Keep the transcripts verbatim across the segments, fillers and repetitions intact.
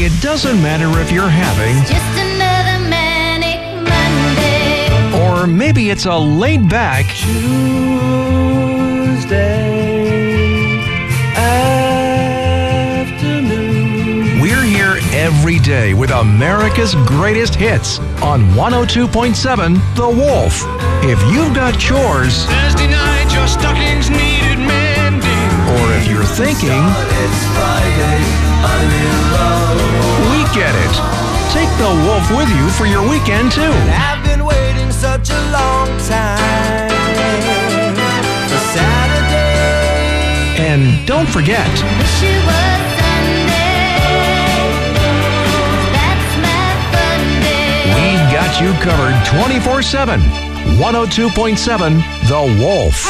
it doesn't matter if you're having Just another manic Monday. or maybe it's a laid-back Tuesday afternoon. We're here every day with America's greatest hits on one oh two point seven The Wolf. If you've got chores, Thursday night, your stockings needed mending. or if you're thinking, It's Friday, I'm in love. we get it. Take The Wolf with you for your weekend too. I've been waiting such a long time for Saturday. And don't forget, Wish it was Sunday. That's my fun day. we've got you covered twenty-four seven. one oh two point seven The Wolf.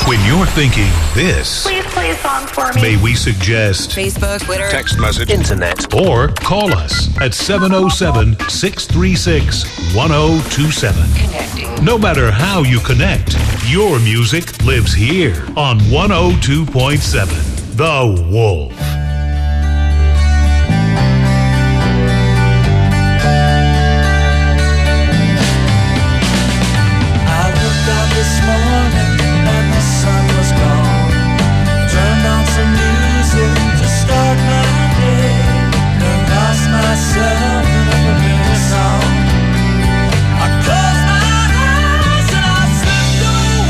When you're thinking this, Please play a song for me. may we suggest Facebook, Twitter, Text message. internet or call us at seven oh seven, six three six, one oh two seven. connecting. No matter how you connect, your music lives here on one oh two point seven The Wolf. I looked out this morning and the sun was gone. Turned on some music to start my day and lost myself in a familiar song. I closed my eyes and I slipped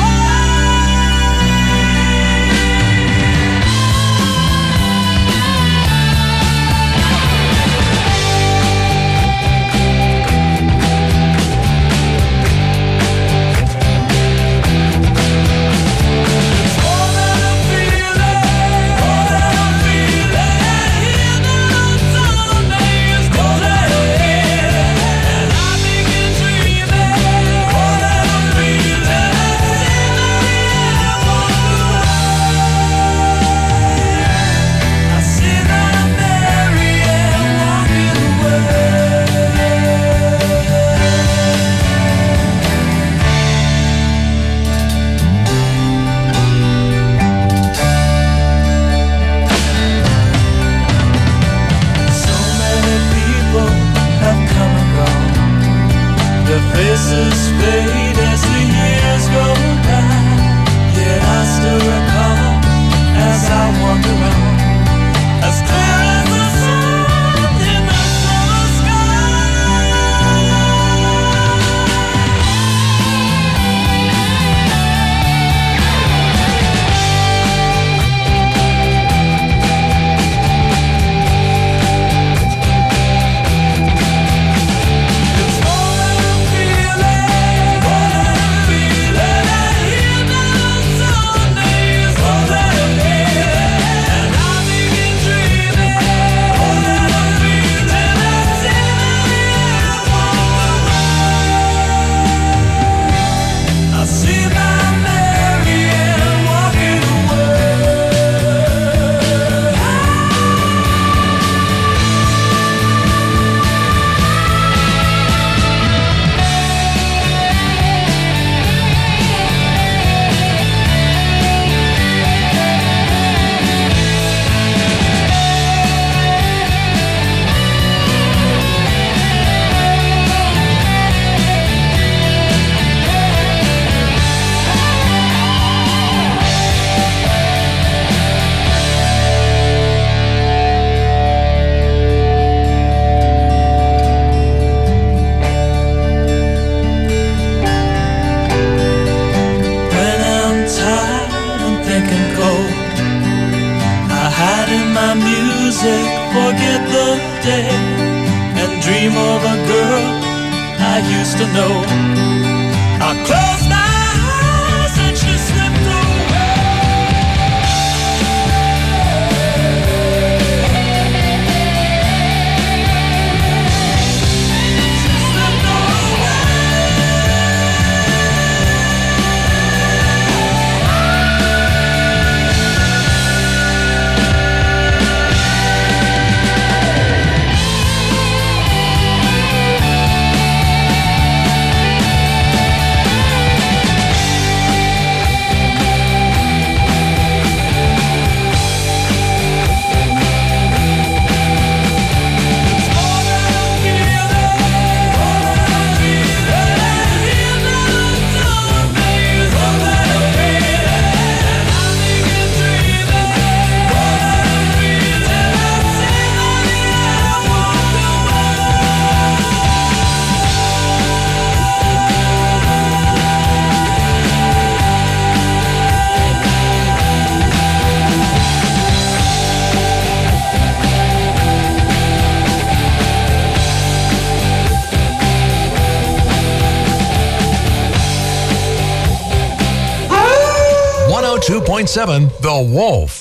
faces fade as the years go by. Yet I still recall as I wander on, as clear as the sun in the summer forget the day and dream of a girl I used to know. I closed my eyes and she slipped one oh two point seven The Wolf.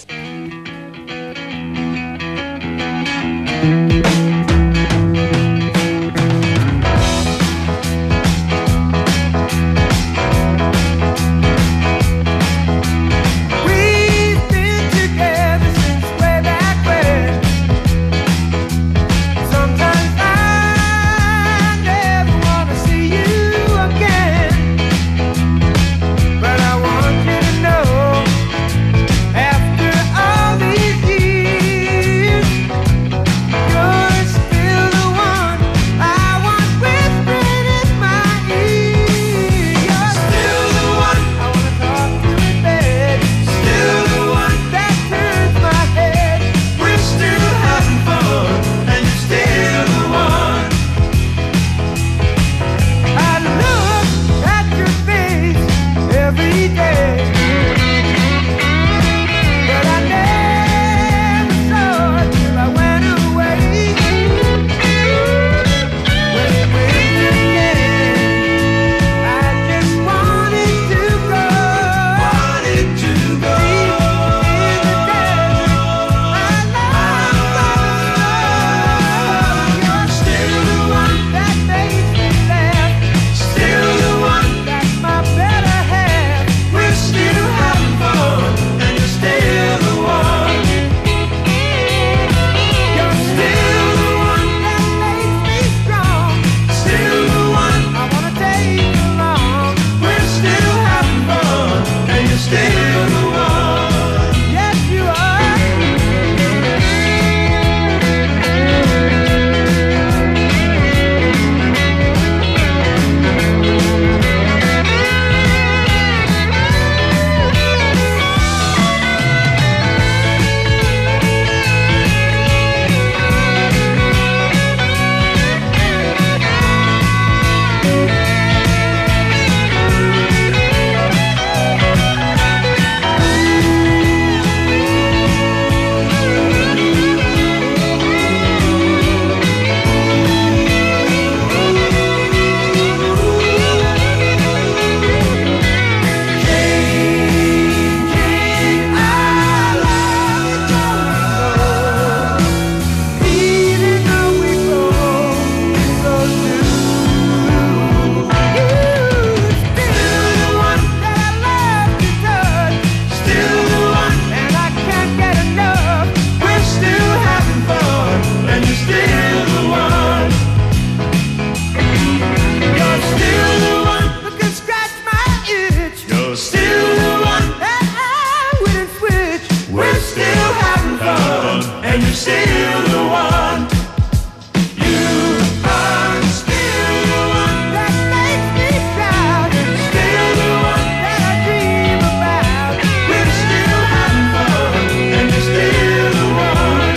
You're still the one. We didn't switch. We're still having fun. And you're still the one. You are still the one that makes me proud. Still the one that I dream about. We're still having fun. And you're still the one.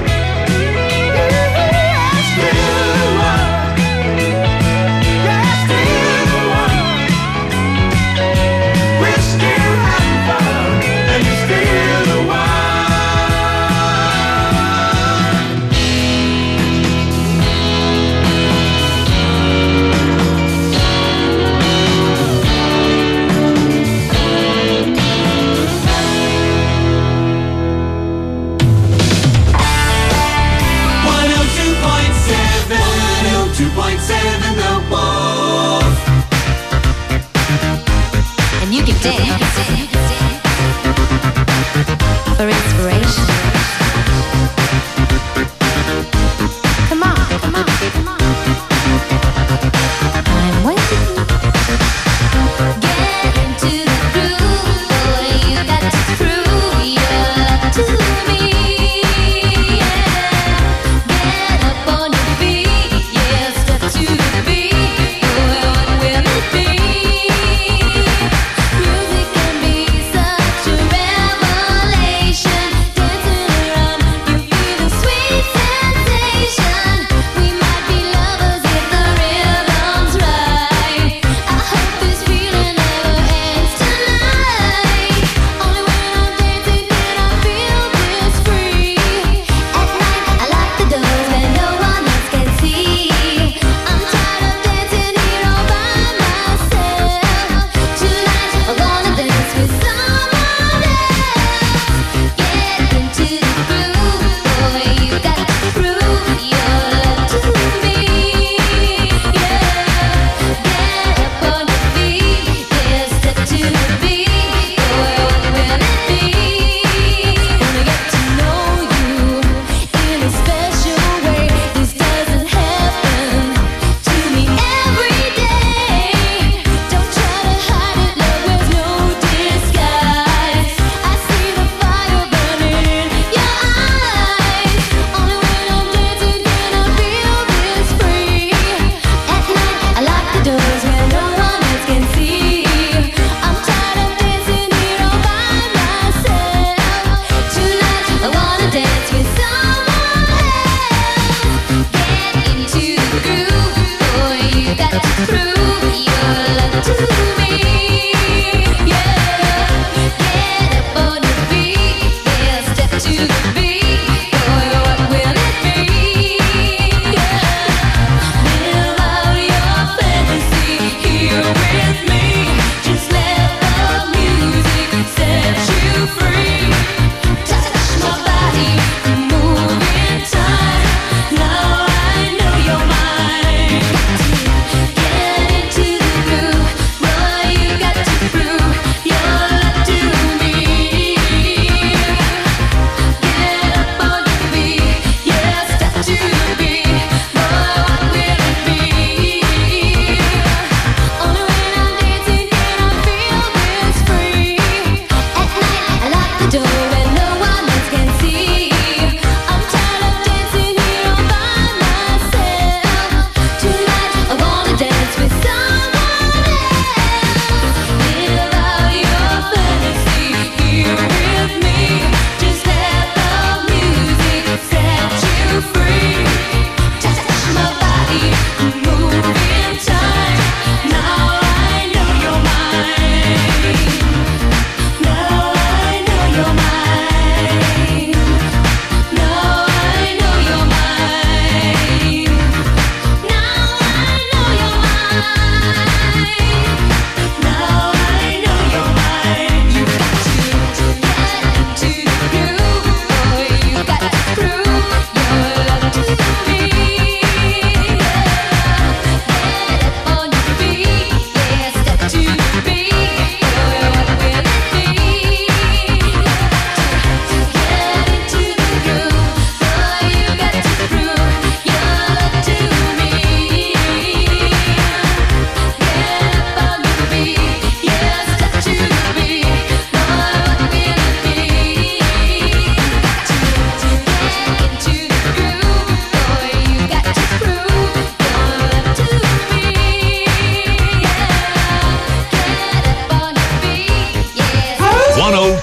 You are still the one. You're still the one. We're still having fun. And you're still the one. one oh two point seven, one oh two point seven The Wolf. And you can dance for inspiration. Come on, come on, come on. I'm waiting. Get into the groove, boy. You got to prove your love to me. Yeah. Get up on your feet, yeah. Step to the beat, boy. What will it be? Music can be such a revelation.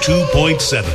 two point seven.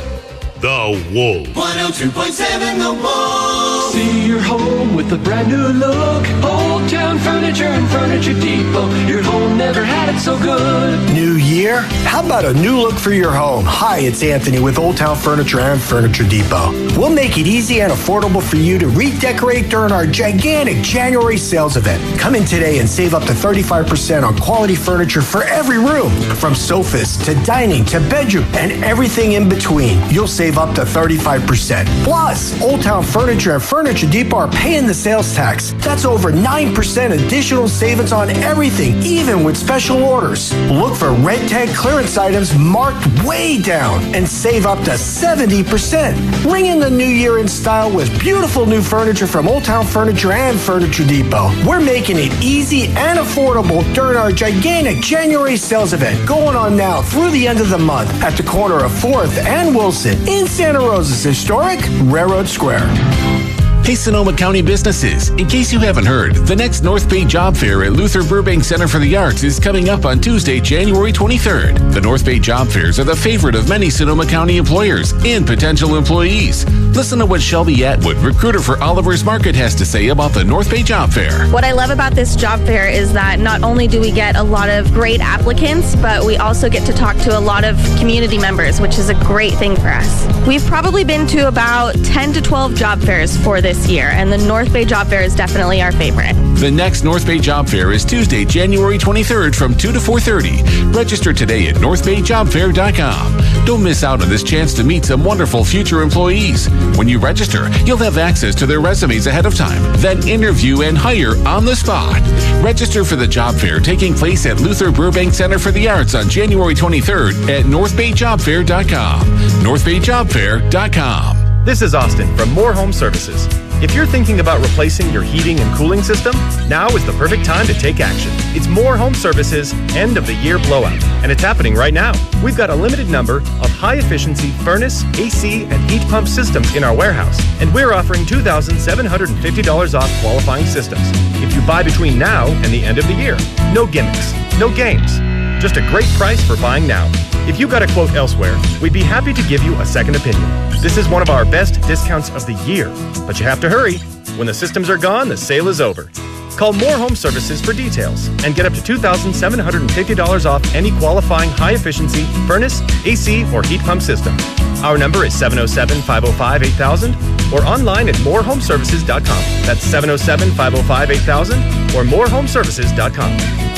The Wolf. one oh two point seven The Wolf. See your home with a brand new look. Old Town Furniture and Furniture Depot. Your home never had it so good. New year? How about a new look for your home? Hi, it's Anthony with Old Town Furniture and Furniture Depot. We'll make it easy and affordable for you to redecorate during our gigantic January sales event. Come in today and save up to thirty-five percent on quality furniture for every room, from sofas to dining to bedroom and everything in between. You'll save up to thirty-five percent. Plus, Old Town Furniture and Furniture Depot are paying the sales tax. That's over nine percent additional savings on everything, even with special orders. Look for red tag clearance items marked way down and save up to seventy percent. Ring in the new year in style with beautiful new furniture from Old Town Furniture and Furniture Depot. We're making it easy and affordable during our gigantic January sales event going on now through the end of the month at the corner of fourth and Wilson in Santa Rosa's historic Railroad Square. Hey, Sonoma County businesses. In case you haven't heard, the next North Bay Job Fair at Luther Burbank Center for the Arts is coming up on Tuesday, January twenty-third. The North Bay Job Fairs are the favorite of many Sonoma County employers and potential employees. Listen to what Shelby Atwood, recruiter for Oliver's Market, has to say about the North Bay Job Fair. What I love about this job fair is that not only do we get a lot of great applicants, but we also get to talk to a lot of community members, which is a great thing for us. We've probably been to about ten to twelve job fairs for this year, and the North Bay Job Fair is definitely our favorite. The next North Bay Job Fair is Tuesday, January twenty-third from two to four thirty. Register today at north bay job fair dot com. Don't miss out on this chance to meet some wonderful future employees. When you register, you'll have access to their resumes ahead of time, then interview and hire on the spot. Register for the job fair taking place at Luther Burbank Center for the Arts on January twenty-third at north bay job fair dot com. north bay job fair dot com. This is Austin from More Home Services. If you're thinking about replacing your heating and cooling system, now is the perfect time to take action. It's More Home Services End of the Year Blowout, and it's happening right now. We've got a limited number of high-efficiency furnace, A C, and heat pump systems in our warehouse, and we're offering two thousand seven hundred fifty dollars off qualifying systems if you buy between now and the end of the year. No gimmicks, no games, just a great price for buying now. If you got a quote elsewhere, we'd be happy to give you a second opinion. This is one of our best discounts of the year, but you have to hurry. When the systems are gone, the sale is over. Call More Home Services for details and get up to two thousand seven hundred fifty dollars off any qualifying high-efficiency furnace, A C, or heat pump system. Our number is seven oh seven, five oh five, eight thousand or online at more home services dot com. That's seven oh seven, five oh five, eight thousand or more home services dot com.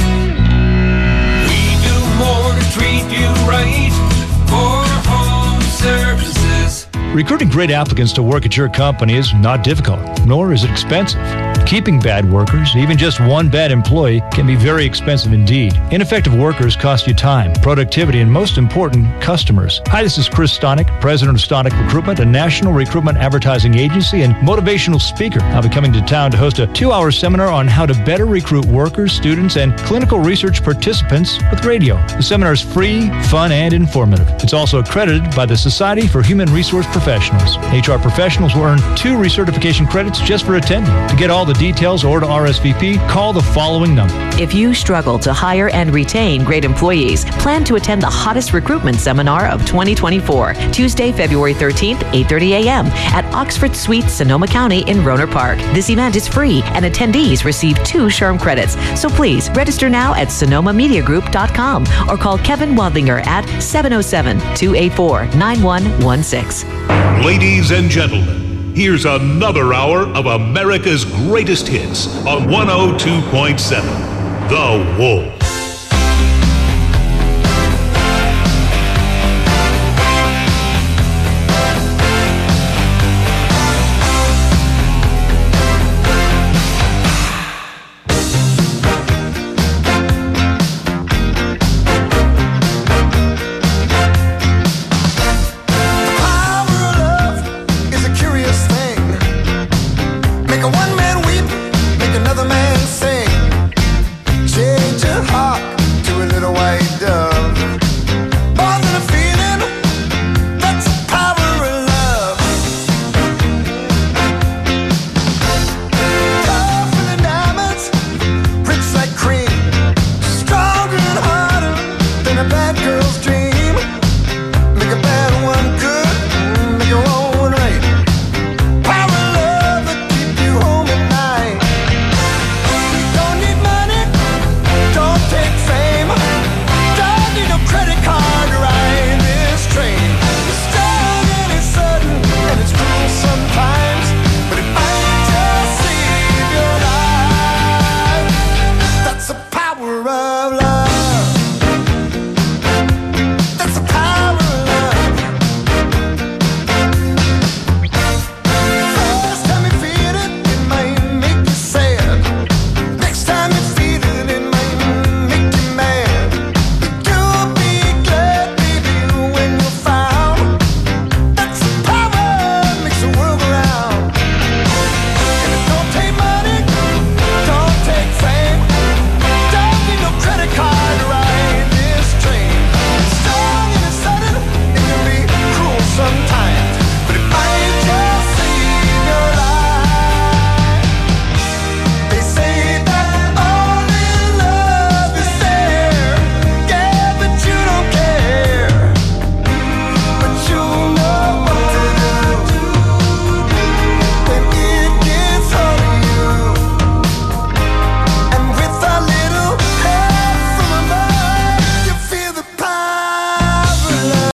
More to treat you right. More Home Services. Recruiting great applicants to work at your company is not difficult, nor is it expensive. Keeping bad workers, even just one bad employee, can be very expensive indeed. Ineffective workers cost you time, productivity, and most important, customers. Hi, this is Chris Stonick, president of Stonick Recruitment, a national recruitment advertising agency and motivational speaker. I'll be coming to town to host a two-hour seminar on how to better recruit workers, students, and clinical research participants with radio. The seminar is free, fun, and informative. It's also accredited by the Society for Human Resource Professionals. H R professionals will earn two recertification credits just for attending. To get all the details or to R S V P, call the following number. If you struggle to hire and retain great employees, plan to attend the hottest recruitment seminar of twenty twenty-four, Tuesday, February thirteenth, eight thirty a.m. at Oxford Suite, Sonoma County in Roner Park. This event is free and attendees receive two SHRM credits. So please register now at sonoma media group dot com or call Kevin Wadlinger at seven oh seven, two eight four, nine one one six. Ladies and gentlemen, here's another hour of America's greatest hits on one oh two point seven The Wolf.